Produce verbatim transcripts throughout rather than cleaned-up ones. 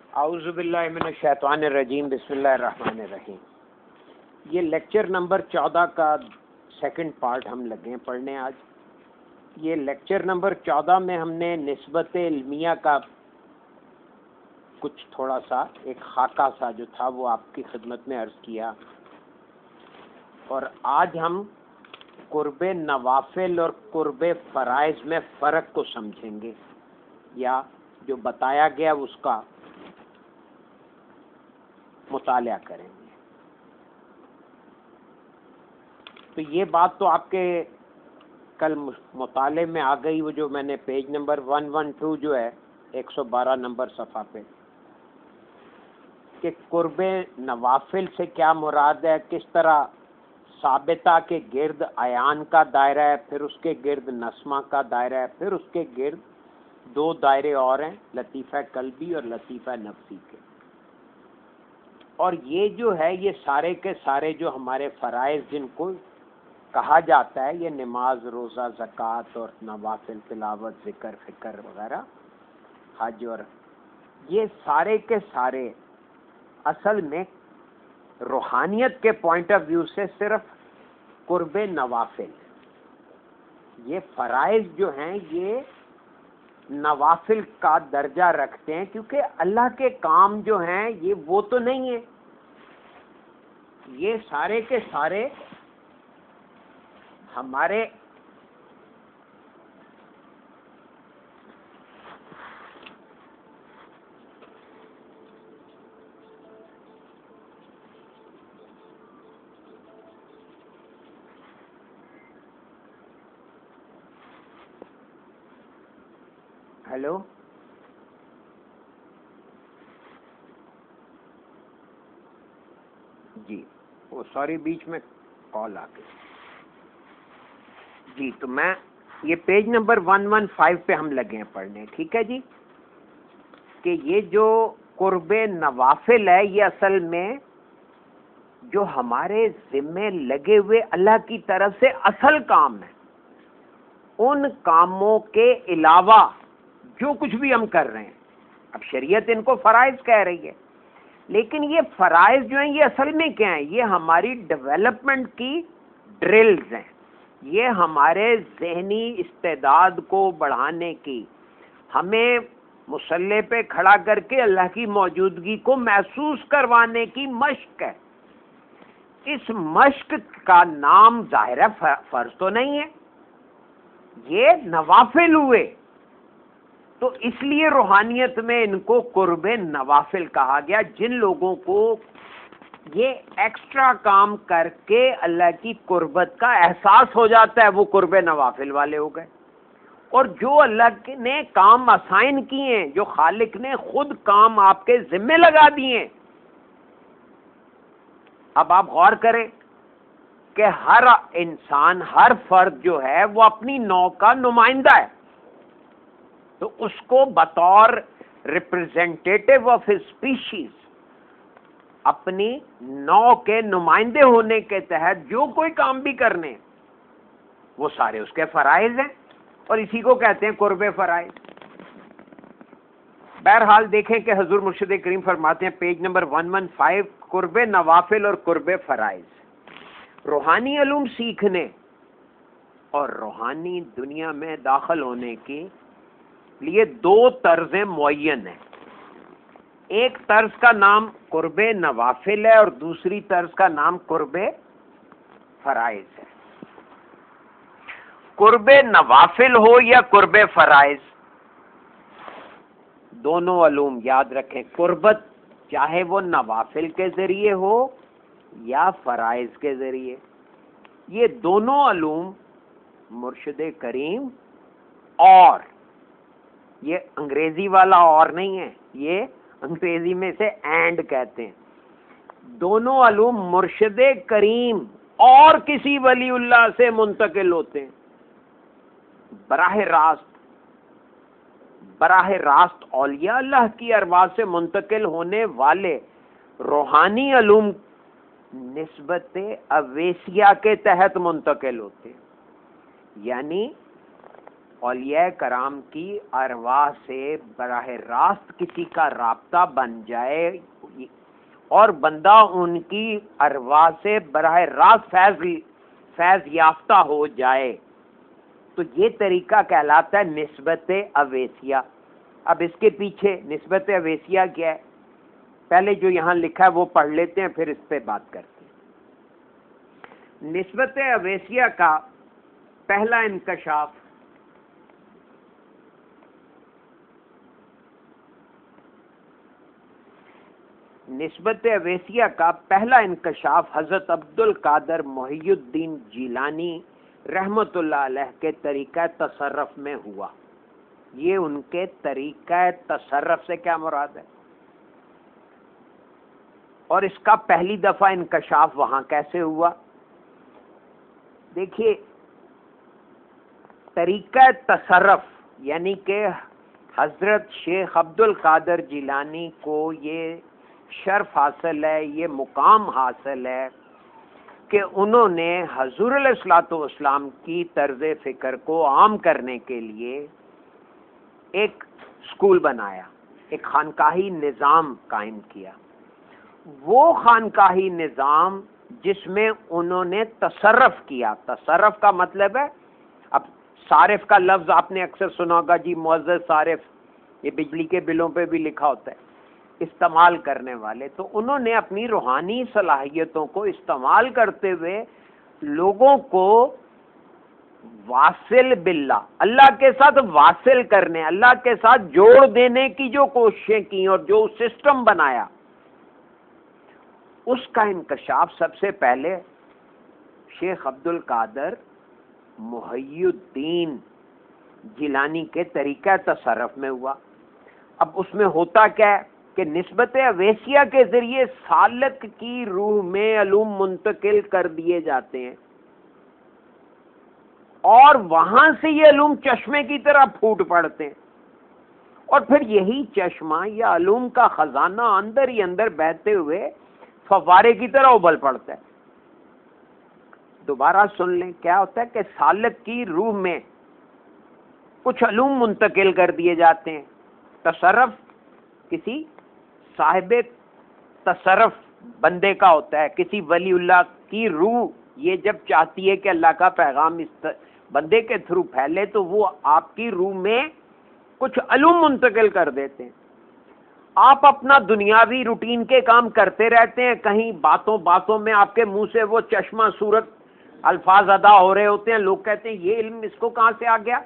اعوذ باللہ من الشیطان الرجیم، بسم اللہ الرحمن الرحیم۔ یہ لیکچر نمبر چودہ کا سیکنڈ پارٹ ہم لگے ہیں پڑھنے آج۔ یہ لیکچر نمبر چودہ میں ہم نے نسبت علمیہ کا کچھ تھوڑا سا ایک خاکہ سا جو تھا وہ آپ کی خدمت میں عرض کیا، اور آج ہم قرب نوافل اور قرب فرائض میں فرق کو سمجھیں گے، یا جو بتایا گیا اس کا مطالعہ کریں گے۔ تو یہ بات تو آپ کے کل مطالعے میں آ گئی، وہ جو میں نے page number one one two جو ہے ایک سو بارہ نمبر صفحہ پہ، کہ قرب نوافل سے کیا مراد ہے، کس طرح ثابتہ کے گرد عیان کا دائرہ ہے، پھر اس کے گرد نسمہ کا دائرہ ہے، پھر اس کے گرد دو دائرے اور ہیں، لطیفہ قلبی اور لطیفہ نفسی کے۔ اور یہ جو ہے یہ سارے کے سارے جو ہمارے فرائض جن کو کہا جاتا ہے، یہ نماز، روزہ، زکوٰۃ اور نوافل، تلاوت، ذکر، فکر وغیرہ، حج، اور یہ سارے کے سارے اصل میں روحانیت کے پوائنٹ آف ویو سے صرف قرب نوافل، یہ فرائض جو ہیں یہ نوافل کا درجہ رکھتے ہیں، کیونکہ اللہ کے کام جو ہیں یہ وہ تو نہیں ہیں، یہ سارے کے سارے ہمارے ہیلو جی، وہ سوری بیچ میں کال آ گئی جی۔ تو میں یہ page number one one five پہ ہم لگے ہیں پڑھنے، ٹھیک ہے جی، کہ یہ جو قرب نوافل ہے یہ اصل میں جو ہمارے ذمے لگے ہوئے اللہ کی طرف سے اصل کام ہے، ان کاموں کے علاوہ جو کچھ بھی ہم کر رہے ہیں، اب شریعت ان کو فرائض کہہ رہی ہے، لیکن یہ فرائض جو ہیں یہ اصل میں کیا ہیں، یہ ہماری ڈیولپمنٹ کی ڈرلز ہیں، یہ ہمارے ذہنی استعداد کو بڑھانے کی، ہمیں مصلی پہ کھڑا کر کے اللہ کی موجودگی کو محسوس کروانے کی مشق ہے۔ اس مشق کا نام ظاہر ہے فرض تو نہیں ہے، یہ نوافل ہوئے، تو اس لیے روحانیت میں ان کو قرب نوافل کہا گیا۔ جن لوگوں کو یہ ایکسٹرا کام کر کے اللہ کی قربت کا احساس ہو جاتا ہے وہ قرب نوافل والے ہو گئے، اور جو اللہ نے کام اسائن کیے ہیں، جو خالق نے خود کام آپ کے ذمے لگا دیے ہیں، اب آپ غور کریں کہ ہر انسان، ہر فرد جو ہے وہ اپنی نوع کا نمائندہ ہے، تو اس کو بطور ریپرزینٹیٹیو آف اسپیشیز اپنی نوع کے نمائندے ہونے کے تحت جو کوئی کام بھی کرنے وہ سارے اس کے فرائض ہیں، اور اسی کو کہتے ہیں قرب فرائض۔ بہرحال دیکھیں کہ حضور مرشد کریم فرماتے ہیں page number one one five, قرب نوافل اور قرب فرائض، روحانی علوم سیکھنے اور روحانی دنیا میں داخل ہونے کی لیے دو طرزیں معین ہیں۔ ایک طرز کا نام قرب نوافل ہے اور دوسری طرز کا نام قرب فرائض ہے۔ قرب نوافل ہو یا قرب فرائض، دونوں علوم یاد رکھیں، قربت چاہے وہ نوافل کے ذریعے ہو یا فرائض کے ذریعے، یہ دونوں علوم مرشد کریم، اور یہ انگریزی والا اور نہیں ہے، یہ انگریزی میں سے اینڈ کہتے ہیں، دونوں علوم مرشد کریم اور کسی ولی اللہ سے منتقل ہوتے ہیں، براہ راست براہ راست اولیاء اللہ کی ارواح سے منتقل ہونے والے روحانی علوم نسبت اویسیہ کے تحت منتقل ہوتے ہیں، یعنی اولیاء کرام کی ارواح سے براہ راست کسی کا رابطہ بن جائے اور بندہ ان کی ارواح سے براہ راست فیض فیض یافتہ ہو جائے تو یہ طریقہ کہلاتا ہے نسبت اویسیہ. اب اس کے پیچھے نسبت اویسیہ کیا ہے؟ پہلے جو یہاں لکھا ہے وہ پڑھ لیتے ہیں، پھر اس پہ بات کرتے ہیں. نسبت اویسیہ کا پہلا انکشاف نسبت اویسیہ کا پہلا انکشاف حضرت عبد القادر محی الدین جیلانی رحمت اللہ علیہ کے طریقہ تصرف میں ہوا. یہ ان کے طریقہ تصرف سے کیا مراد ہے اور اس کا پہلی دفعہ انکشاف وہاں کیسے ہوا؟ دیکھیے، طریقہ تصرف یعنی کہ حضرت شیخ عبد القادر جیلانی کو یہ شرف حاصل ہے، یہ مقام حاصل ہے کہ انہوں نے حضور علیہ الصلوۃ والسلام کی طرز فکر کو عام کرنے کے لیے ایک اسکول بنایا، ایک خانقاہی نظام قائم کیا. وہ خانقاہی نظام جس میں انہوں نے تصرف کیا. تصرف کا مطلب ہے، اب صارف کا لفظ آپ نے اکثر سنا ہوگا، جی معزز صارف، یہ بجلی کے بلوں پہ بھی لکھا ہوتا ہے، استعمال کرنے والے. تو انہوں نے اپنی روحانی صلاحیتوں کو استعمال کرتے ہوئے لوگوں کو واصل باللہ، اللہ کے ساتھ واصل کرنے، اللہ کے ساتھ جوڑ دینے کی جو کوششیں کی اور جو سسٹم بنایا، اس کا انکشاف سب سے پہلے شیخ عبد القادر محی الدین جیلانی کے طریقہ تصرف میں ہوا. اب اس میں ہوتا کیا ہے کہ نسبت اویسیہ کے ذریعے سالک کی روح میں علوم منتقل کر دیے جاتے ہیں اور وہاں سے یہ علوم چشمے کی طرح پھوٹ پڑتے ہیں اور پھر یہی چشمہ یا علوم کا خزانہ اندر ہی اندر بہتے ہوئے فوارے کی طرح ابل پڑتا ہے. دوبارہ سن لیں، کیا ہوتا ہے کہ سالک کی روح میں کچھ علوم منتقل کر دیے جاتے ہیں. تصرف کسی صاحب تصرف بندے کا ہوتا ہے، کسی ولی اللہ کی روح یہ جب چاہتی ہے کہ اللہ کا پیغام اس بندے کے تھرو پھیلے تو وہ آپ کی روح میں کچھ علوم منتقل کر دیتے ہیں. آپ اپنا دنیاوی روٹین کے کام کرتے رہتے ہیں، کہیں باتوں باتوں میں آپ کے منہ سے وہ چشمہ صورت الفاظ ادا ہو رہے ہوتے ہیں، لوگ کہتے ہیں یہ علم اس کو کہاں سے آ گیا؟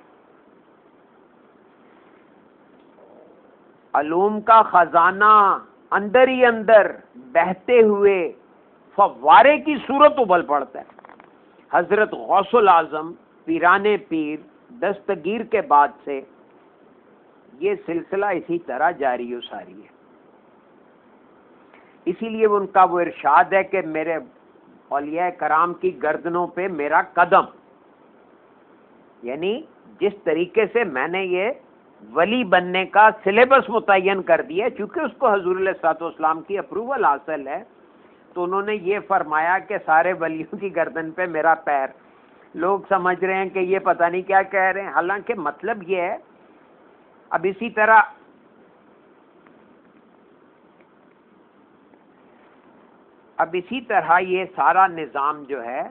علوم کا خزانہ اندر ہی اندر بہتے ہوئے فوارے کی صورت ابل پڑتا ہے. حضرت غوث العظم پیران پیر دستگیر کے بعد سے یہ سلسلہ اسی طرح جاری و ساری ہے. اسی لیے ان کا وہ ارشاد ہے کہ میرے اولیاء کرام کی گردنوں پہ میرا قدم، یعنی جس طریقے سے میں نے یہ ولی بننے کا سلیبس متعین کر دیا، چونکہ اس کو حضور علیہ الصلوۃ والسلام کی اپروول حاصل ہے تو انہوں نے یہ فرمایا کہ سارے ولیوں کی گردن پہ میرا پیر. لوگ سمجھ رہے ہیں کہ یہ پتہ نہیں کیا کہہ رہے ہیں، حالانکہ مطلب یہ ہے. اب اسی طرح اب اسی طرح یہ سارا نظام جو ہے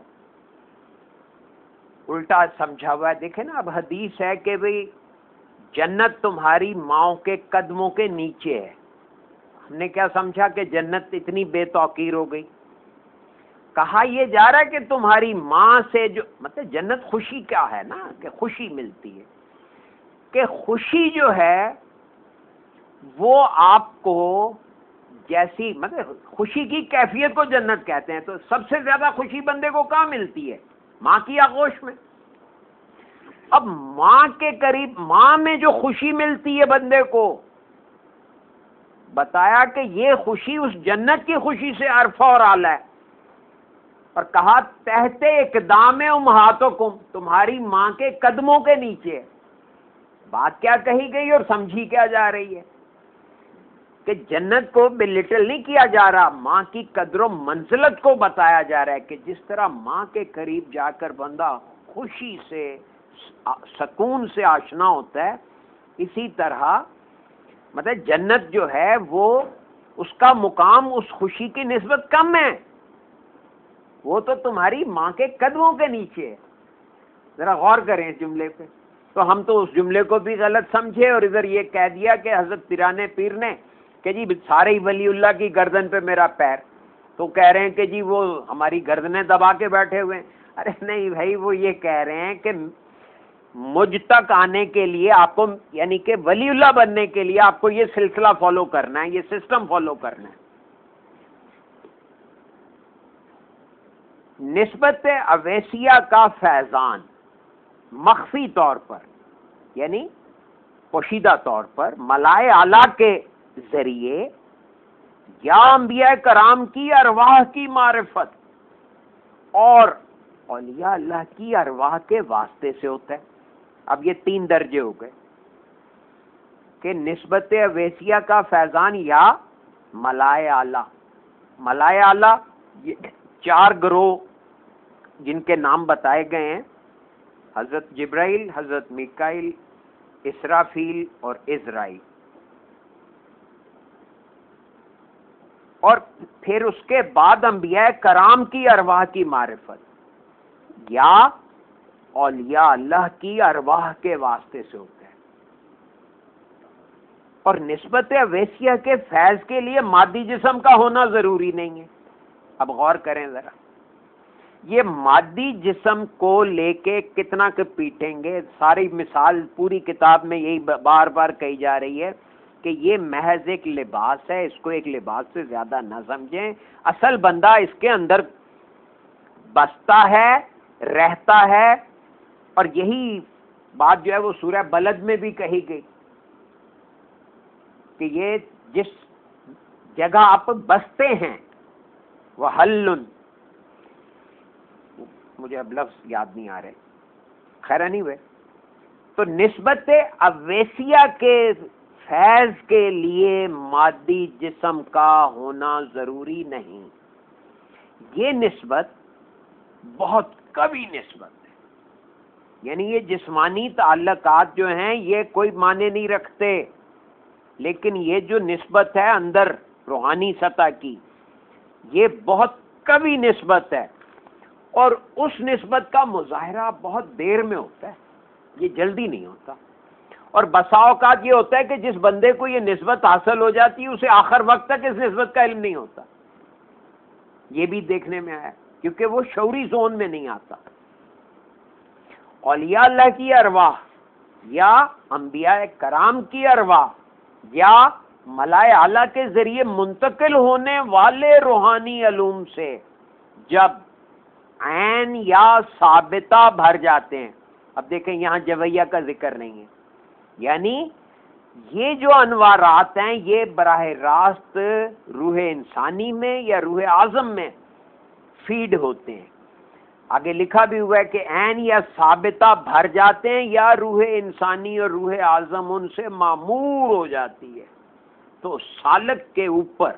الٹا سمجھا ہوا ہے. دیکھیں نا، اب حدیث ہے کہ بھئی جنت تمہاری ماؤں کے قدموں کے نیچے ہے. ہم نے کیا سمجھا کہ جنت اتنی بے توقیر ہو گئی. کہا یہ جا رہا ہے کہ تمہاری ماں سے جو مطلب جنت خوشی کیا ہے نا، کہ خوشی ملتی ہے، کہ خوشی جو ہے وہ آپ کو جیسی مطلب خوشی کی کیفیت کو جنت کہتے ہیں. تو سب سے زیادہ خوشی بندے کو کہاں ملتی ہے؟ ماں کی آغوش میں. اب ماں کے قریب، ماں میں جو خوشی ملتی ہے بندے کو، بتایا کہ یہ خوشی اس جنت کی خوشی سے عرفہ اور اعلیٰ ہے. اور کہا تحت اقدام امہاتکم، تمہاری ماں کے قدموں کے نیچے. بات کیا کہی گئی اور سمجھی کیا جا رہی ہے کہ جنت کو بلٹل نہیں کیا جا رہا، ماں کی قدر و منزلت کو بتایا جا رہا ہے کہ جس طرح ماں کے قریب جا کر بندہ خوشی سے سکون سے آشنا ہوتا ہے، اسی طرح مطلب جنت جو ہے وہ اس کا مقام اس خوشی کی نسبت کم ہے، وہ تو تمہاری ماں کے قدموں کے نیچے ہے. ذرا غور کریں اس جملے پہ. تو ہم تو اس جملے کو بھی غلط سمجھے اور ادھر یہ کہہ دیا کہ حضرت پیرانے پیر نے کہ جی سارے ہی ولی اللہ کی گردن پہ میرا پیر، تو کہہ رہے ہیں کہ جی وہ ہماری گردنیں دبا کے بیٹھے ہوئے ہیں. ارے نہیں بھائی، وہ یہ کہہ رہے ہیں کہ مجھ تک آنے کے لیے آپ کو، یعنی کہ ولی اللہ بننے کے لیے آپ کو یہ سلسلہ فالو کرنا ہے، یہ سسٹم فالو کرنا ہے. نسبت اویسیہ کا فیضان مخفی طور پر، یعنی پوشیدہ طور پر ملائے اعلیٰ کے ذریعے یا انبیاء کرام کی ارواح کی معرفت اور اولیاء اللہ کی ارواح کے واسطے سے ہوتا ہے. اب یہ تین درجے ہو گئے کہ نسبت اویسیہ کا فیضان یا ملائے اعلیٰ. ملائے اعلیٰ یہ چار گروہ جن کے نام بتائے گئے ہیں، حضرت جبرائیل، حضرت میکائیل، اسرافیل اور عزرائیل. اور پھر اس کے بعد انبیاء کرام کی ارواح کی معرفت یا اولیاء اللہ کی ارواح کے واسطے سے ہوتا ہے. اور نسبت اویسیہ کے فیض کے لیے مادی جسم کا ہونا ضروری نہیں ہے. اب غور کریں ذرا، یہ مادی جسم کو لے کے کتنا کہ پیٹیں گے. ساری مثال پوری کتاب میں یہی بار بار کہی جا رہی ہے کہ یہ محض ایک لباس ہے، اس کو ایک لباس سے زیادہ نہ سمجھیں. اصل بندہ اس کے اندر بستا ہے، رہتا ہے. اور یہی بات جو ہے وہ سورہ بلد میں بھی کہی گئی کہ یہ جس جگہ آپ بستے ہیں وہ حلن، مجھے اب لفظ یاد نہیں آ رہے، خیر نہیں ہوئے. تو نسبت اویسیہ کے فیض کے لیے مادی جسم کا ہونا ضروری نہیں. یہ نسبت بہت قوی نسبت ہے، یعنی یہ جسمانی تعلقات جو ہیں یہ کوئی معنی نہیں رکھتے، لیکن یہ جو نسبت ہے اندر روحانی سطح کی، یہ بہت قوی نسبت ہے. اور اس نسبت کا مظاہرہ بہت دیر میں ہوتا ہے، یہ جلدی نہیں ہوتا. اور بسا اوقات یہ ہوتا ہے کہ جس بندے کو یہ نسبت حاصل ہو جاتی ہے اسے آخر وقت تک اس نسبت کا علم نہیں ہوتا. یہ بھی دیکھنے میں آیا کیونکہ وہ شعوری زون میں نہیں آتا. اولیاء اللہ کی ارواح یا انبیاء کرام کی ارواح یا ملائے اعلیٰ کے ذریعے منتقل ہونے والے روحانی علوم سے جب عین یا ثابتہ بھر جاتے ہیں. اب دیکھیں یہاں جویہ کا ذکر نہیں ہے، یعنی یہ جو انوارات ہیں یہ براہ راست روح انسانی میں یا روح اعظم میں فیڈ ہوتے ہیں. آگے لکھا بھی ہوا ہے کہ عین یا ثابتہ بھر جاتے ہیں یا روح انسانی اور روح اعظم ان سے معمور ہو جاتی ہے. تو سالک کے اوپر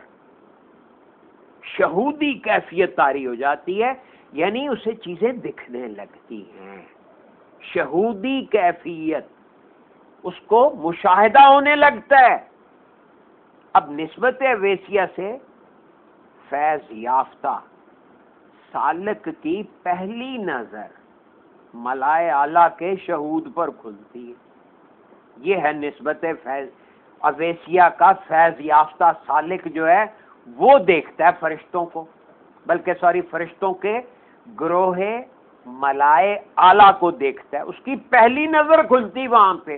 شہودی کیفیت طاری ہو جاتی ہے، یعنی اسے چیزیں دکھنے لگتی ہیں. شہودی کیفیت، اس کو مشاہدہ ہونے لگتا ہے. اب نسبت اویسیہ سے فیض یافتہ سالک کی پہلی نظر ملائے اعلیٰ کے شہود پر کھلتی ہے. یہ ہے نسبت فیض اویسیہ کا. فیض یافتہ سالک جو ہے وہ دیکھتا ہے فرشتوں کو، بلکہ سوری فرشتوں کے گروہ ملائے اعلیٰ کو دیکھتا ہے. اس کی پہلی نظر کھلتی وہاں پہ.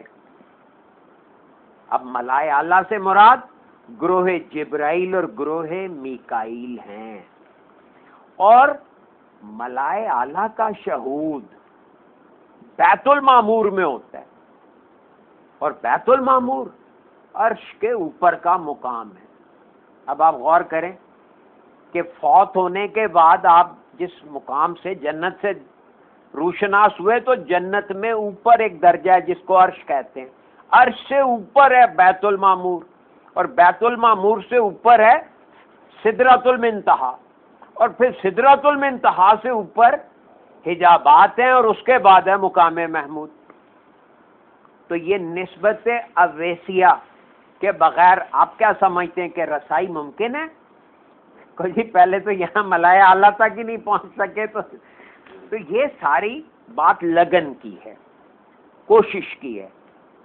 اب ملائے اعلیٰ سے مراد گروہ جبرائیل اور گروہ میکائیل ہیں. اور ملائے اعلیٰ کا شہود بیت المعمور میں ہوتا ہے، اور بیت المعمور عرش کے اوپر کا مقام ہے. اب آپ غور کریں کہ فوت ہونے کے بعد آپ جس مقام سے جنت سے روشناس ہوئے تو جنت میں اوپر ایک درجہ ہے جس کو عرش کہتے ہیں. عرش سے اوپر ہے بیت المعمور، اور بیت المعمور سے اوپر ہے سدرۃ المنتہا، اور پھر سدرۃ المنتہا سے اوپر حجابات ہیں اور اس کے بعد ہے مقام محمود. تو یہ نسبت اویسیہ کے بغیر آپ کیا سمجھتے ہیں کہ رسائی ممکن ہے؟ کوئی جی پہلے تو یہاں ملائے اعلیٰ تک ہی نہیں پہنچ سکے. تو تو یہ ساری بات لگن کی ہے، کوشش کی ہے.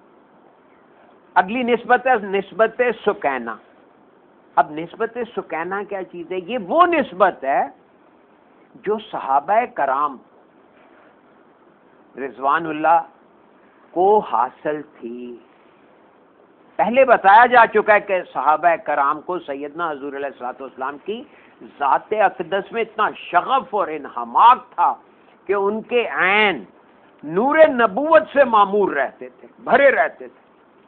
اگلی نسبت ہے نسبت سکینہ. اب نسبت سکینہ کیا چیز ہے؟ یہ وہ نسبت ہے جو صحابہ کرام رضوان اللہ کو حاصل تھی. پہلے بتایا جا چکا ہے کہ صحابہ کرام کو سیدنا حضور علیہ الصلوۃ والسلام کی ذات اقدس میں اتنا شغف اور انہماک تھا کہ ان کے عین نور نبوت سے معمور رہتے تھے، بھرے رہتے تھے.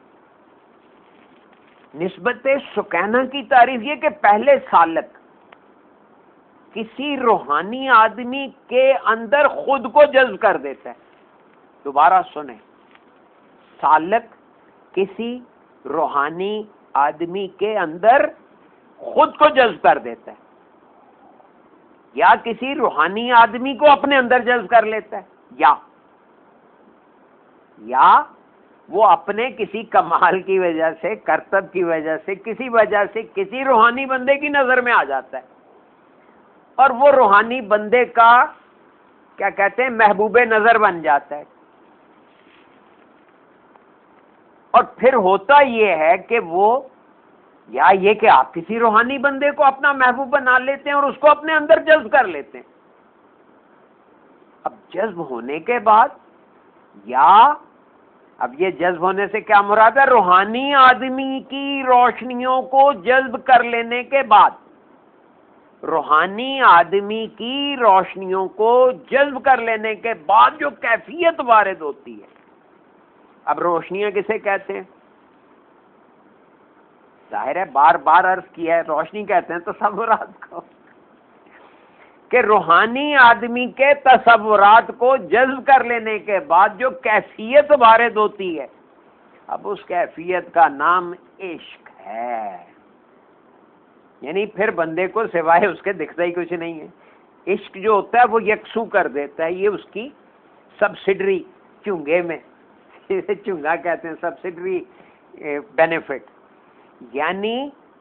نسبت سکینہ کی تعریف یہ کہ پہلے سالک کسی روحانی آدمی کے اندر خود کو جذب کر دیتا ہے. دوبارہ سنیں، سالک کسی روحانی آدمی کے اندر خود کو جذب کر دیتا ہے یا کسی روحانی آدمی کو اپنے اندر جذب کر لیتا ہے، یا یا وہ اپنے کسی کمال کی وجہ سے، کرتب کی وجہ سے، کسی وجہ سے کسی روحانی بندے کی نظر میں آ جاتا ہے اور وہ روحانی بندے کا کیا کہتے ہیں محبوب نظر بن جاتا ہے. اور پھر ہوتا یہ ہے کہ وہ یا یہ کہ آپ کسی روحانی بندے کو اپنا محبوب بنا لیتے ہیں اور اس کو اپنے اندر جذب کر لیتے ہیں. اب جذب ہونے کے بعد یا اب یہ جذب ہونے سے کیا مراد ہے؟ روحانی آدمی کی روشنیوں کو جذب کر لینے کے بعد، روحانی آدمی کی روشنیوں کو جذب کر لینے کے بعد جو کیفیت وارد ہوتی ہے. اب روشنیاں کسے کہتے ہیں؟ ظاہر ہے بار بار عرض کیا ہے، روشنی کہتے ہیں تصورات کو، کہ روحانی آدمی کے تصورات کو جذب کر لینے کے بعد جو کیفیت وارد ہوتی ہے، اب اس کیفیت کا نام عشق ہے. یعنی پھر بندے کو سوائے اس کے دکھتا ہی کچھ نہیں ہے. عشق جو ہوتا ہے وہ یکسو کر دیتا ہے. یہ اس کی سبسڈری چنگے میں چنگا کہتے ہیں، سبسڈری بینیفٹ، یعنی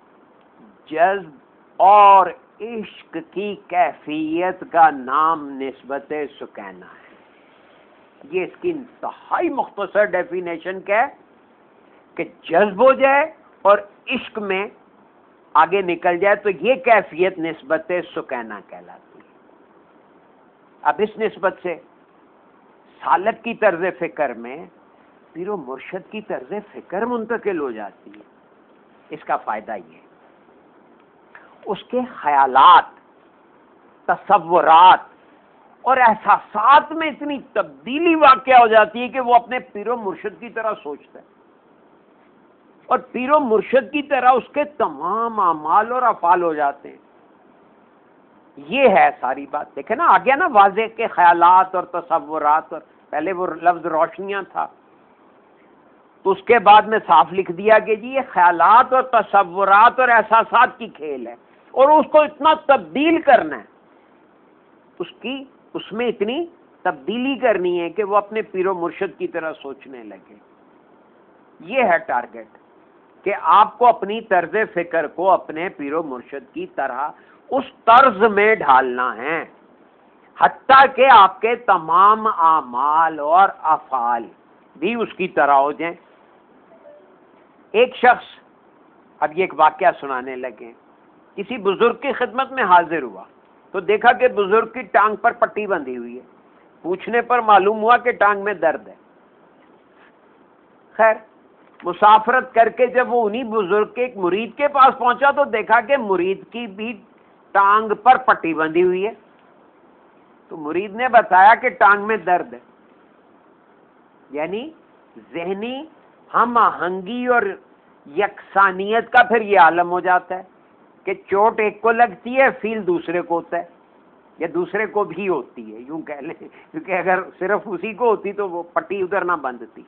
جذب اور عشق کی کیفیت کا نام نسبت سکینہ ہے. یہ اس کی انتہائی مختصر ڈیفینیشن کیا ہے کہ جذب ہو جائے اور عشق میں آگے نکل جائے تو یہ کیفیت نسبت سکینہ کہلاتی ہے. اب اس نسبت سے سالک کی طرز فکر میں پیر و مرشد کی طرز فکر منتقل ہو جاتی ہے. اس کا فائدہ یہ ہے اس کے خیالات، تصورات اور احساسات میں اتنی تبدیلی واقع ہو جاتی ہے کہ وہ اپنے پیر و مرشد کی طرح سوچتا ہے اور پیر و مرشد کی طرح اس کے تمام اعمال اور افعال ہو جاتے ہیں. یہ ہے ساری بات. دیکھیں نا آگیا نا واضح کے خیالات اور تصورات، اور پہلے وہ لفظ روشنیاں تھا تو اس کے بعد میں صاف لکھ دیا کہ جی یہ خیالات اور تصورات اور احساسات کی کھیل ہے اور اس کو اتنا تبدیل کرنا ہے، اس کی اس میں اتنی تبدیلی کرنی ہے کہ وہ اپنے پیر و مرشد کی طرح سوچنے لگے. یہ ہے ٹارگٹ کہ آپ کو اپنی طرز فکر کو اپنے پیر و مرشد کی طرح اس طرز میں ڈھالنا ہے حتیٰ کہ آپ کے تمام اعمال اور افعال بھی اس کی طرح ہو جائیں. ایک شخص، اب یہ ایک واقعہ سنانے لگے، کسی بزرگ کی خدمت میں حاضر ہوا تو دیکھا کہ بزرگ کی ٹانگ پر پٹی بندھی ہوئی ہے. پوچھنے پر معلوم ہوا کہ ٹانگ میں درد ہے. خیر مسافرت کر کے جب وہ انہی بزرگ کے ایک مرید کے پاس پہنچا تو دیکھا کہ مرید کی بھی ٹانگ پر پٹی بندھی ہوئی ہے. تو مرید نے بتایا کہ ٹانگ میں درد ہے. یعنی ذہنی ہم آہنگی اور یکسانیت کا پھر یہ عالم ہو جاتا ہے کہ چوٹ ایک کو لگتی ہے فیل دوسرے کو ہوتا ہے یا دوسرے کو بھی ہوتی ہے، یوں کہہ لیں، کیونکہ اگر صرف اسی کو ہوتی تو وہ پٹی ادھر نہ بندھتی.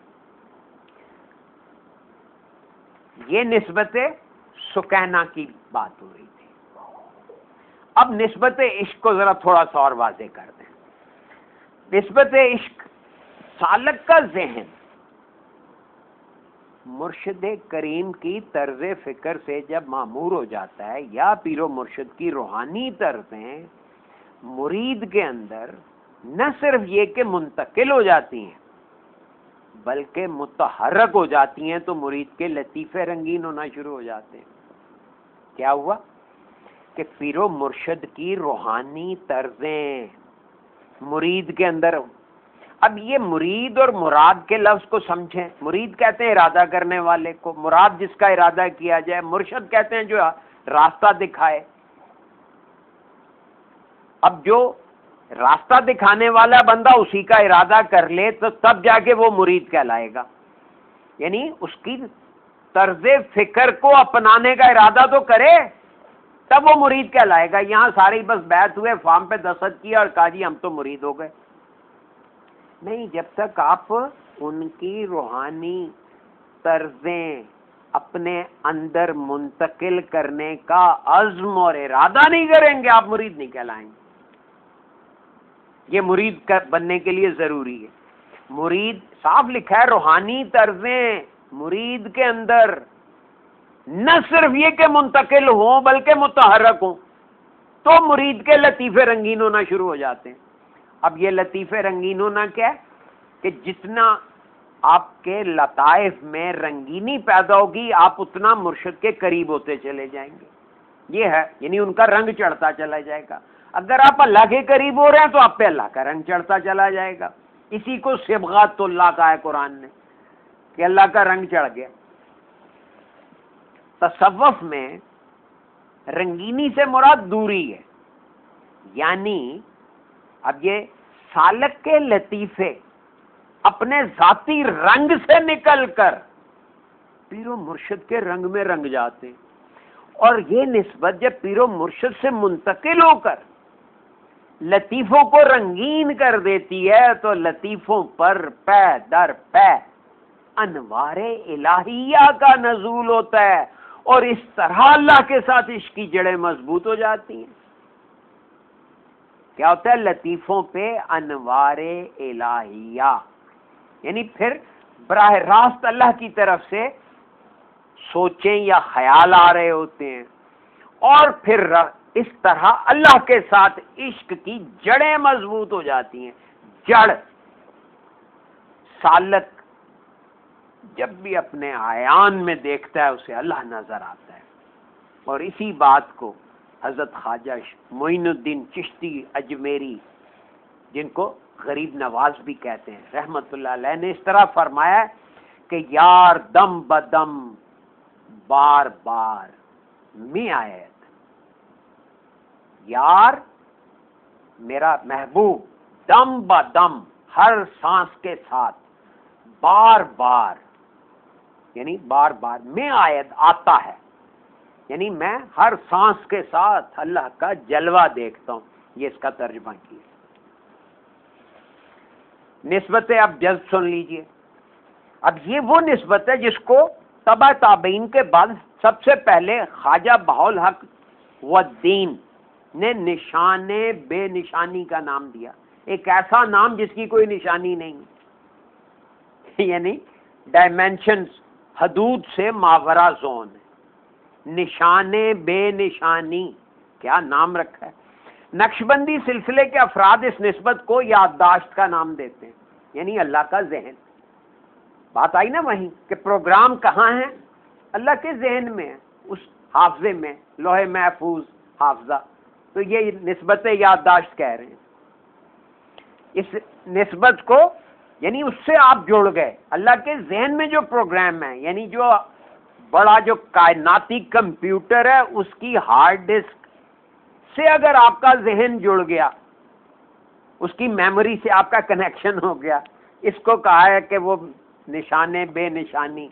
یہ نسبت سکینہ کی بات ہو رہی تھی. اب نسبت عشق کو ذرا تھوڑا سا اور واضح کر دیں. نسبت عشق، سالک کا ذہن مرشد کریم کی طرز فکر سے جب معمور ہو جاتا ہے، یا پیر و مرشد کی روحانی طرزیں مرید کے اندر نہ صرف یہ کہ منتقل ہو جاتی ہیں بلکہ متحرک ہو جاتی ہیں، تو مرید کے لطیفے رنگین ہونا شروع ہو جاتے ہیں۔ کیا ہوا کہ پیر و مرشد کی روحانی طرزیں مرید کے اندر، اب یہ مرید اور مراد کے لفظ کو سمجھیں۔ مرید کہتے ہیں ارادہ کرنے والے کو، مراد جس کا ارادہ کیا جائے، مرشد کہتے ہیں جو راستہ دکھائے۔ اب جو راستہ دکھانے والا بندہ اسی کا ارادہ کر لے تو تب جا کے وہ مرید کہلائے گا، یعنی اس کی طرز فکر کو اپنانے کا ارادہ تو کرے تب وہ مرید کہلائے گا۔ یہاں سارے بس بیعت ہوئے، فارم پہ دستخط کیا اور کہا جی ہم تو مرید ہو گئے، نہیں، جب تک آپ ان کی روحانی طرزیں اپنے اندر منتقل کرنے کا عزم اور ارادہ نہیں کریں گے، آپ مرید نہیں کہلائیں گے۔ یہ مرید بننے کے لیے ضروری ہے۔ مرید صاف لکھا ہے روحانی طرزیں مرید کے اندر نہ صرف یہ کہ منتقل ہوں بلکہ متحرک ہوں، تو مرید کے لطیفے رنگین ہونا شروع ہو جاتے ہیں۔ اب یہ لطیفے رنگین ہونا کیا ہے کہ جتنا آپ کے لطائف میں رنگینی پیدا ہوگی آپ اتنا مرشد کے قریب ہوتے چلے جائیں گے، یہ ہے، یعنی ان کا رنگ چڑھتا چلا جائے گا۔ اگر آپ اللہ کے قریب ہو رہے ہیں تو آپ پہ اللہ کا رنگ چڑھتا چلا جائے گا۔ اسی کو صبغات اللہ کہا ہے قرآن نے کہ اللہ کا رنگ چڑھ گیا۔ تصوف میں رنگینی سے مراد دوری ہے، یعنی اب یہ سالک کے لطیفے اپنے ذاتی رنگ سے نکل کر پیر و مرشد کے رنگ میں رنگ جاتے ہیں، اور یہ نسبت جب پیر و مرشد سے منتقل ہو کر لطیفوں کو رنگین کر دیتی ہے تو لطیفوں پر پے در پے انوار الہیہ کا نزول ہوتا ہے، اور اس طرح اللہ کے ساتھ عشق کی جڑیں مضبوط ہو جاتی ہیں۔ کیا ہوتا ہے؟ لطیفوں پہ انوار الہیہ، یعنی پھر براہ راست اللہ کی طرف سے سوچیں یا خیال آ رہے ہوتے ہیں، اور پھر اس طرح اللہ کے ساتھ عشق کی جڑیں مضبوط ہو جاتی ہیں۔ جڑ سالک جب بھی اپنے عیان میں دیکھتا ہے اسے اللہ نظر آتا ہے، اور اسی بات کو حضرت خواجہ معین الدین چشتی اجمیری، جن کو غریب نواز بھی کہتے ہیں، رحمت اللہ علیہ نے اس طرح فرمایا کہ یار دم بدم بار بار می آیت، یار میرا محبوب دم بدم ہر سانس کے ساتھ بار بار، یعنی بار بار میں آیت آتا ہے، یعنی میں ہر سانس کے ساتھ اللہ کا جلوہ دیکھتا ہوں۔ یہ اس کا ترجمہ کیا۔ نسبت اب جذب سن لیجئے۔ اب یہ وہ نسبت ہے جس کو تبع تابعین کے بعد سب سے پہلے خواجہ بہاءالحق والدین نے نشان بے نشانی کا نام دیا، ایک ایسا نام جس کی کوئی نشانی نہیں، یعنی ڈائمینشنز، حدود سے ماورا زون، نشان بے نشانی، کیا نام رکھا ہے۔ نقشبندی سلسلے کے افراد اس نسبت کو یادداشت کا نام دیتے ہیں، یعنی اللہ کا ذہن۔ بات آئی نا وہیں کہ پروگرام کہاں ہے؟ اللہ کے ذہن میں ہے، اس حافظے میں، لوح محفوظ حافظہ، تو یہ نسبت یادداشت کہہ رہے ہیں۔ اس نسبت کو یعنی اس سے آپ جڑ گئے، اللہ کے ذہن میں جو پروگرام ہے، یعنی جو بڑا جو کائناتی کمپیوٹر ہے اس کی ہارڈ ڈسک سے اگر آپ کا ذہن جڑ گیا، اس کی میموری سے آپ کا کنیکشن ہو گیا، اس کو کہا ہے کہ وہ نشان بے نشانی۔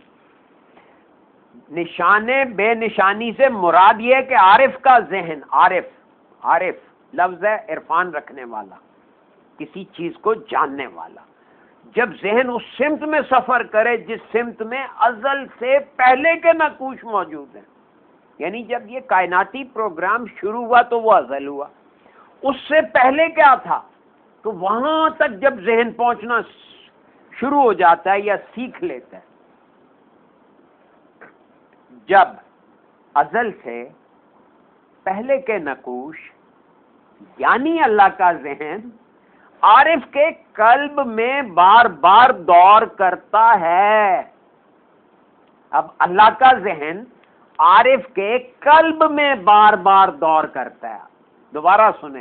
نشان بے نشانی سے مراد یہ ہے کہ عارف کا ذہن، عارف عارف لفظ ہے عرفان رکھنے والا، کسی چیز کو جاننے والا، جب ذہن اس سمت میں سفر کرے جس سمت میں ازل سے پہلے کے نقوش موجود ہیں، یعنی جب یہ کائناتی پروگرام شروع ہوا تو وہ ازل ہوا، اس سے پہلے کیا تھا تو وہاں تک جب ذہن پہنچنا شروع ہو جاتا ہے یا سیکھ لیتا ہے، جب ازل سے پہلے کے نقوش یعنی اللہ کا ذہن عارف کے قلب میں بار بار دور کرتا ہے. اب اللہ کا ذہن عارف کے قلب میں بار بار دور کرتا ہے. دوبارہ سنیں،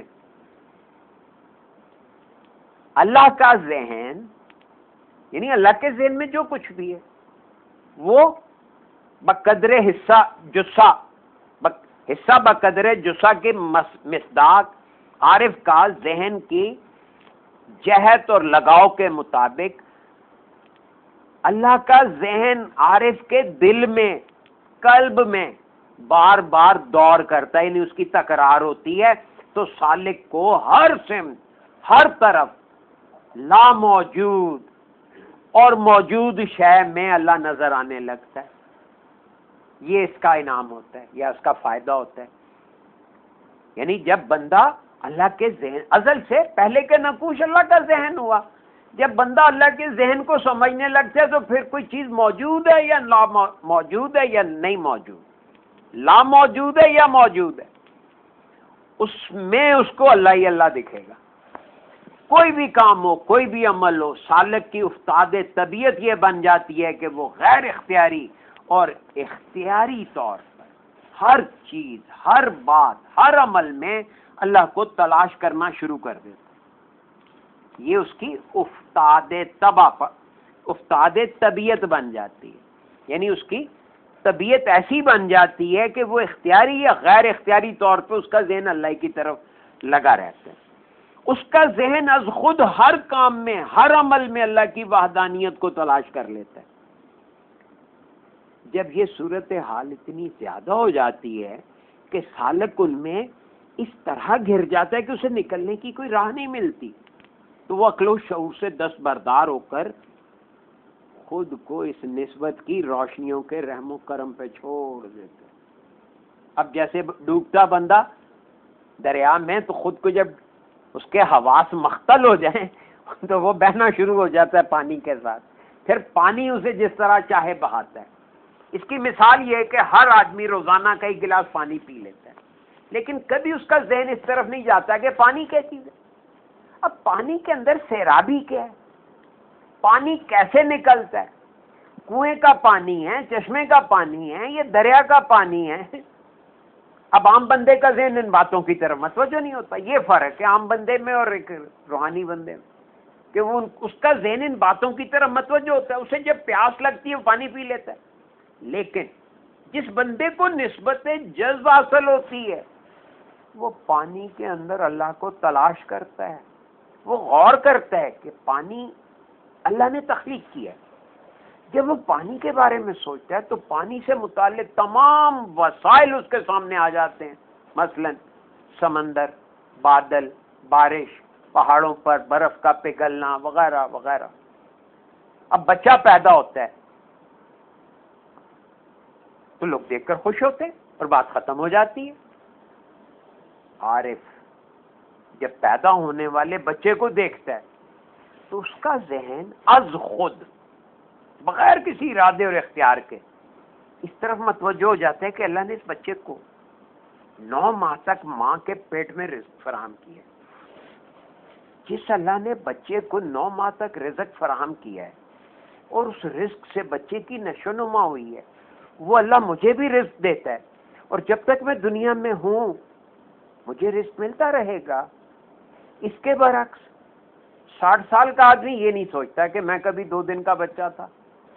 اللہ کا ذہن یعنی اللہ کے ذہن میں جو کچھ بھی ہے وہ بقدر حصہ جسہ حصہ بقدر جسہ کے مصداق عارف کا ذہن کی جہت اور لگاؤ کے مطابق اللہ کا ذہن عارف کے دل میں قلب میں بار بار دور کرتا ہے، یعنی اس کی تکرار ہوتی ہے تو سالک کو ہر سمت ہر طرف لا موجود اور موجود شے میں اللہ نظر آنے لگتا ہے. یہ اس کا انعام ہوتا ہے یا اس کا فائدہ ہوتا ہے. یعنی جب بندہ اللہ کے ذہن ازل سے پہلے کے نقوش اللہ کا ذہن ہوا، جب بندہ اللہ کے ذہن کو سمجھنے لگتا ہے تو پھر کوئی چیز موجود ہے یا لا موجود ہے یا نہیں موجود، لا موجود ہے یا موجود ہے، اس میں اس کو اللہ ہی اللہ دکھے گا. کوئی بھی کام ہو، کوئی بھی عمل ہو، سالک کی افتاد طبیعت یہ بن جاتی ہے کہ وہ غیر اختیاری اور اختیاری طور پر ہر چیز، ہر بات، ہر عمل میں اللہ کو تلاش کرنا شروع کر دیتا. یہ اس کی افتاد طبع پر افتاد طبیعت بن جاتی ہے، یعنی اس کی طبیعت ایسی بن جاتی ہے کہ وہ اختیاری یا غیر اختیاری طور پہ اس کا ذہن اللہ کی طرف لگا رہتا ہے. اس کا ذہن از خود ہر کام میں، ہر عمل میں اللہ کی وحدانیت کو تلاش کر لیتا ہے. جب یہ صورتحال اتنی زیادہ ہو جاتی ہے کہ سالک ان میں اس طرح گر جاتا ہے کہ اسے نکلنے کی کوئی راہ نہیں ملتی، تو وہ عقل و شعور سے دست بردار ہو کر خود کو اس نسبت کی روشنیوں کے رحم و کرم پہ چھوڑ دیتے. اب جیسے ڈوبتا بندہ دریا میں تو خود کو جب اس کے حواس مختل ہو جائیں تو وہ بہنا شروع ہو جاتا ہے پانی کے ساتھ، پھر پانی اسے جس طرح چاہے بہاتا ہے. اس کی مثال یہ ہے کہ ہر آدمی روزانہ کئی گلاس پانی پی لیتا ہے، لیکن کبھی اس کا ذہن اس طرف نہیں جاتا کہ پانی کیا چیز ہے. اب پانی کے اندر سیرابی کیا ہے، پانی کیسے نکلتا ہے، کنویں کا پانی ہے، چشمے کا پانی ہے، یہ دریا کا پانی ہے. اب عام بندے کا ذہن ان باتوں کی طرف متوجہ نہیں ہوتا. یہ فرق ہے عام بندے میں اور ایک روحانی بندے میں کہ وہ اس کا ذہن ان باتوں کی طرف متوجہ ہوتا ہے. اسے جب پیاس لگتی ہے وہ پانی پی لیتا ہے. لیکن جس بندے کو نسبت جذب حاصل ہوتی ہے وہ پانی کے اندر اللہ کو تلاش کرتا ہے، وہ غور کرتا ہے کہ پانی اللہ نے تخلیق کیا ہے. جب وہ پانی کے بارے میں سوچتا ہے تو پانی سے متعلق تمام وسائل اس کے سامنے آ جاتے ہیں، مثلا سمندر، بادل، بارش، پہاڑوں پر برف کا پگھلنا وغیرہ وغیرہ. اب بچہ پیدا ہوتا ہے تو لوگ دیکھ کر خوش ہوتے ہیں اور بات ختم ہو جاتی ہے. عارف جب پیدا ہونے والے بچے کو دیکھتا ہے تو اس کا ذہن از خود بغیر کسی ارادے اور اختیار کے اس طرف متوجہ ہو جاتا ہے کہ اللہ نے اس بچے کو نو ماہ تک ماں کے پیٹ میں رزق فراہم کیا ہے. جس اللہ نے بچے کو نو ماہ تک رزق فراہم کیا ہے اور اس رزق سے بچے کی نشو و نما ہوئی ہے، وہ اللہ مجھے بھی رزق دیتا ہے اور جب تک میں دنیا میں ہوں مجھے رزق ملتا رہے گا. اس کے برعکس ساٹھ سال کا آدمی یہ نہیں سوچتا کہ میں کبھی دو دن کا بچہ تھا.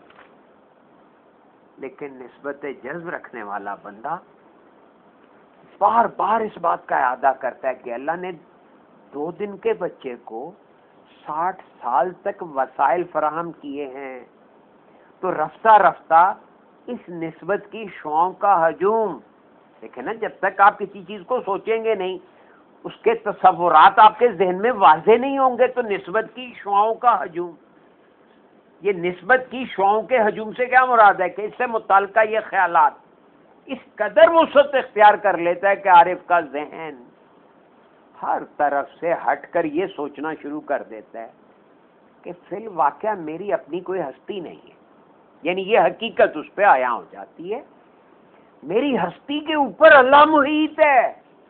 لیکن نسبت جذب رکھنے والا بندہ بار بار اس بات کا اعادہ کرتا ہے کہ اللہ نے دو دن کے بچے کو ساٹھ سال تک وسائل فراہم کیے ہیں. تو رفتہ رفتہ اس نسبت کی شعاؤں کا ہجوم دیکھیں نا، جب تک آپ کسی چیز کو سوچیں گے نہیں، اس کے تصورات آپ کے ذہن میں واضح نہیں ہوں گے، تو نسبت کی شعاؤں کا ہجوم. یہ نسبت کی شعاؤں کے ہجوم سے کیا مراد ہے کہ اس سے متعلقہ یہ خیالات اس قدر وسعت اختیار کر لیتا ہے کہ عارف کا ذہن ہر طرف سے ہٹ کر یہ سوچنا شروع کر دیتا ہے کہ فی الواقع میری اپنی کوئی ہستی نہیں ہے. یعنی یہ حقیقت اس پہ عیاں ہو جاتی ہے، میری ہستی کے اوپر اللہ محیط ہے،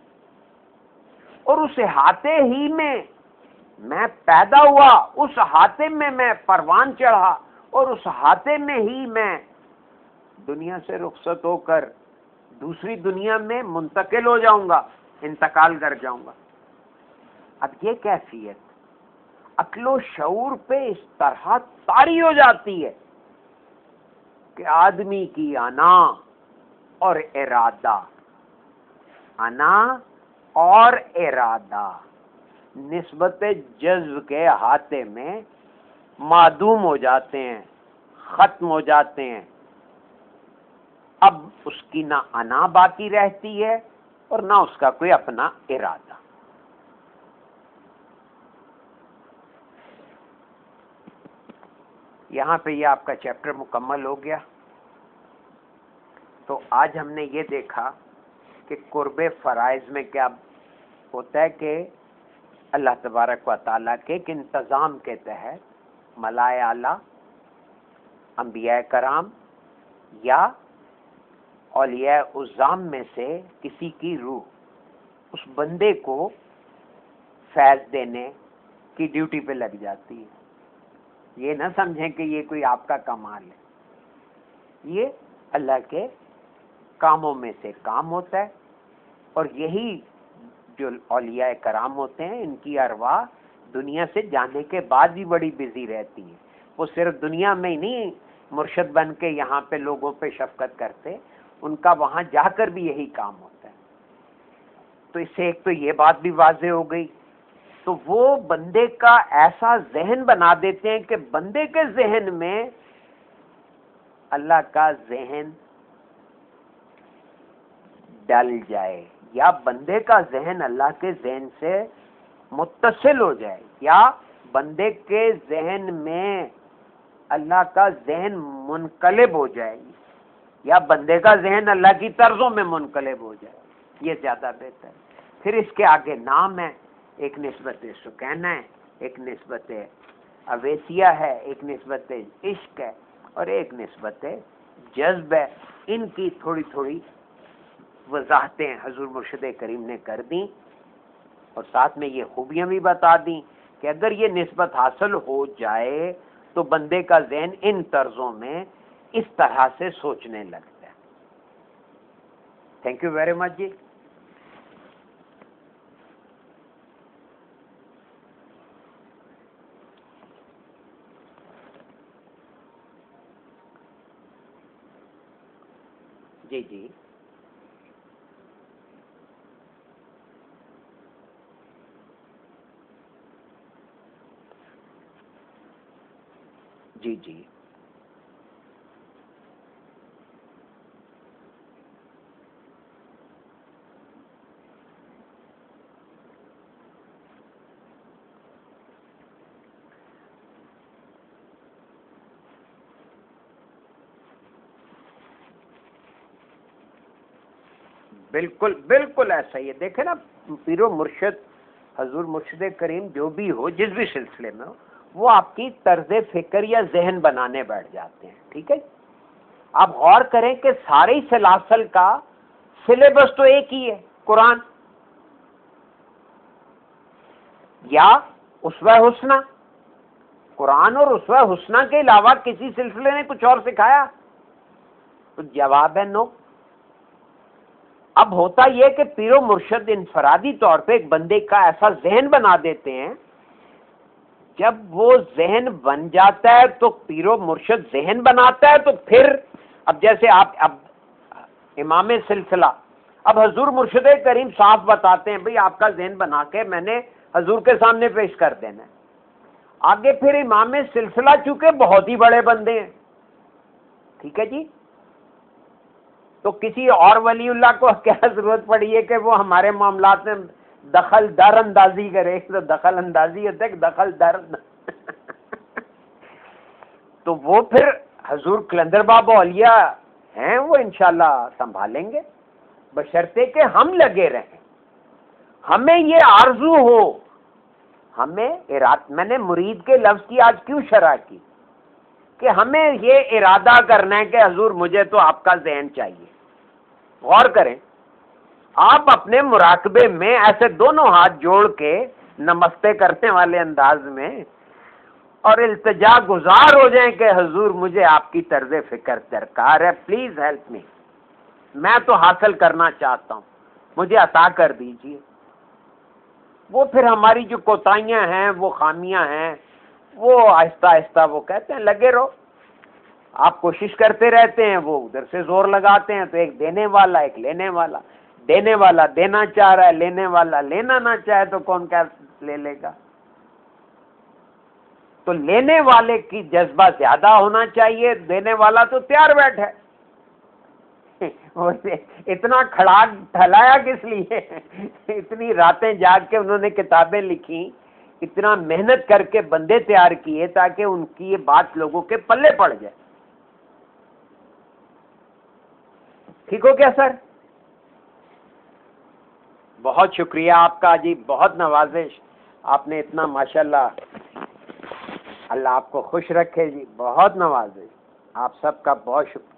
اور اس احاطے ہی میں میں پیدا ہوا، اس احاطے میں میں پروان چڑھا، اور اس احاطے میں ہی میں دنیا سے رخصت ہو کر دوسری دنیا میں منتقل ہو جاؤں گا، انتقال کر جاؤں گا. اب یہ کیفیت عقل و شعور پہ اس طرح طاری ہو جاتی ہے کہ آدمی کی انا اور ارادہ انا اور ارادہ نسبت جذب کے احاطے میں معدوم ہو جاتے ہیں، ختم ہو جاتے ہیں. اب اس کی نہ انا باقی رہتی ہے اور نہ اس کا کوئی اپنا ارادہ. یہاں پہ یہ آپ کا چیپٹر مکمل ہو گیا. تو آج ہم نے یہ دیکھا کہ قرب فرائض میں کیا ہوتا ہے کہ اللہ تبارک و تعالیٰ کے ایک انتظام کے تحت ملائے اعلیٰ، انبیاء کرام یا اولیاء عظام میں سے کسی کی روح اس بندے کو فیض دینے کی ڈیوٹی پہ لگ جاتی ہے. یہ نہ سمجھیں کہ یہ کوئی آپ کا کمال ہے، یہ اللہ کے کاموں میں سے کام ہوتا ہے. اور یہی جو اولیاء کرام ہوتے ہیں ان کی ارواح دنیا سے جانے کے بعد بھی بڑی بزی رہتی ہیں. وہ صرف دنیا میں ہی نہیں مرشد بن کے یہاں پہ لوگوں پہ شفقت کرتے، ان کا وہاں جا کر بھی یہی کام ہوتا ہے. تو اس سے ایک تو یہ بات بھی واضح ہو گئی. تو وہ بندے کا ایسا ذہن بنا دیتے ہیں کہ بندے کے ذہن میں اللہ کا ذہن ڈل جائے، یا بندے کا ذہن اللہ کے ذہن سے متصل ہو جائے، یا بندے کے ذہن میں اللہ کا ذہن منقلب ہو جائے، یا بندے کا ذہن اللہ کی طرزوں میں منقلب ہو جائے. یہ زیادہ بہتر. پھر اس کے آگے نام ہے، ایک نسبت سکینہ ہے، ایک نسبت اویسیہ ہے، ایک نسبت عشق ہے، اور ایک نسبت جذب ہے. ان کی تھوڑی تھوڑی وضاحتیں حضور مرشد کریم نے کر دیں، اور ساتھ میں یہ خوبیاں بھی بتا دیں کہ اگر یہ نسبت حاصل ہو جائے تو بندے کا ذہن ان طرزوں میں اس طرح سے سوچنے لگتا ہے. تھینک یو ویری مچ جی. جی جی جی جی بالکل بالکل ایسا ہی ہے. دیکھیں نا، پیر و مرشد حضور مرشد کریم جو بھی ہو، جس بھی سلسلے میں ہو، وہ آپ کی طرز فکر یا ذہن بنانے بیٹھ جاتے ہیں. ٹھیک ہے، آپ غور کریں کہ سارے ہی سلاسل کا سلیبس تو ایک ہی ہے، قرآن یا اسوہ حسنہ. قرآن اور اسوہ حسنہ کے علاوہ کسی سلسلے نے کچھ اور سکھایا؟ تو جواب ہے نو. اب ہوتا یہ کہ پیر و مرشد انفرادی طور پہ ایک بندے کا ایسا ذہن بنا دیتے ہیں. جب وہ ذہن بن جاتا ہے تو پیر و مرشد ذہن بناتا ہے، تو پھر اب جیسے آپ اب امام سلسلہ، اب حضور مرشد کریم صاحب بتاتے ہیں بھئی آپ کا ذہن بنا کے میں نے حضور کے سامنے پیش کر دینا ہے. آگے پھر امام سلسلہ چونکہ بہت ہی بڑے بندے ہیں، ٹھیک ہے جی، تو کسی اور ولی اللہ کو کیا ضرورت پڑی ہے کہ وہ ہمارے معاملات میں دخل در اندازی کرے؟ تو دخل اندازی ہوتا ہے کہ دخل در تو وہ پھر حضور کلندر بابا اولیاء ہیں، وہ انشاءاللہ سنبھالیں گے، بشرطے کہ ہم لگے رہیں، ہمیں یہ آرزو ہو، ہمیں اراد میں نے مرید کے لفظ کی آج کیوں شرح کی کہ ہمیں یہ ارادہ کرنا ہے کہ حضور مجھے تو آپ کا ذہن چاہیے. غور کریں، آپ اپنے مراقبے میں ایسے دونوں ہاتھ جوڑ کے نمستے کرنے والے انداز میں اور التجا گزار ہو جائیں کہ حضور مجھے آپ کی طرز فکر درکار ہے، پلیز ہیلپ می، میں تو حاصل کرنا چاہتا ہوں، مجھے عطا کر دیجیے. وہ پھر ہماری جو کوتاہیاں ہیں، وہ خامیاں ہیں، وہ آہستہ آہستہ وہ کہتے ہیں لگے رہو، آپ کوشش کرتے رہتے ہیں، وہ ادھر سے زور لگاتے ہیں، تو ایک دینے والا ایک لینے والا، دینے والا دینا چاہ رہا ہے، لینے والا لینا نہ چاہے تو کون کیا لے لے گا. تو لینے والے کی جذبہ زیادہ ہونا چاہیے، دینے والا تو تیار بیٹھا ہے. اتنا کھڑا ٹھلایا کس لیے؟ اتنی راتیں جاگ کے انہوں نے کتابیں لکھی، اتنا محنت کر کے بندے تیار کیے تاکہ ان کی یہ بات لوگوں کے پلے پڑ جائے. ٹھیک ہو کیا سر؟ بہت شکریہ آپ کا جی، بہت نوازش، آپ نے اتنا ماشاءاللہ، اللہ آپ کو خوش رکھے جی، بہت نوازش، آپ سب کا بہت شکریہ.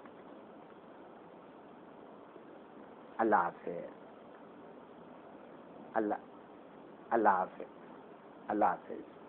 اللہ حافظ. اللہ اللہ حافظ. اللہ حافظ.